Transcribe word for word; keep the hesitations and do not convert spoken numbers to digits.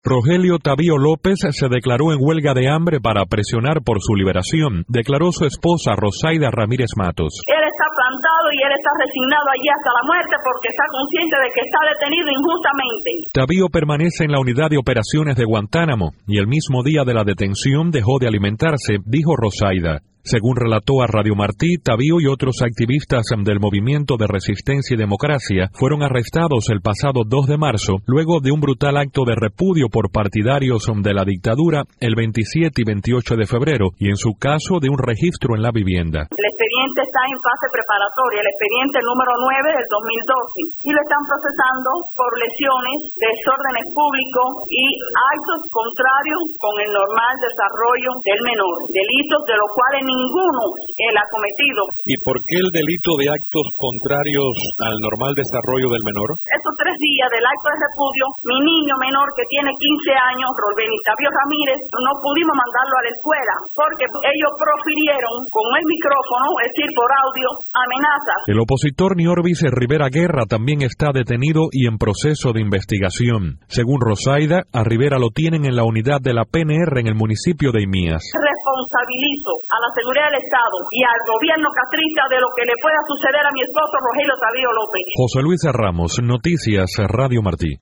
Rogelio Tavío López se declaró en huelga de hambre para presionar por su liberación, declaró su esposa Rosaida Ramírez Matos. Él está plantado y él está resignado allí hasta la muerte porque está consciente de que está detenido injustamente. Tavío permanece en la unidad de operaciones de Guantánamo y el mismo día de la detención dejó de alimentarse, dijo Rosaida. Según relató a Radio Martí, Tavío y otros activistas del Movimiento de Resistencia y Democracia fueron arrestados el pasado dos de marzo, luego de un brutal acto de repudio por partidarios de la dictadura el veintisiete y veintiocho de febrero, y en su caso de un registro en la vivienda. El expediente está en fase preparatoria, el expediente número nueve del dos mil doce, y lo están procesando por lesiones, desórdenes públicos y actos contrarios con el normal desarrollo del menor, delitos de los cuales ninguno él ha cometido. ¿Y por qué el delito de actos contrarios al normal desarrollo del menor? Estos tres días del acto de repudio, mi niño menor que tiene quince años, Rolbeni Tavío Ramírez, no pudimos mandarlo a la escuela porque ellos profirieron con el micrófono, es decir, por audio, amenazas. El opositor Niorvis Rivera Guerra también está detenido y en proceso de investigación. Según Rosaida, a Rivera lo tienen en la unidad de la P N R en el municipio de Imías. Responsabilizo a la seguridad del Estado y al gobierno castrista de lo que le pueda suceder a mi esposo Rogelio Tavío López. José Luis Ramos, Noticias Radio Martí.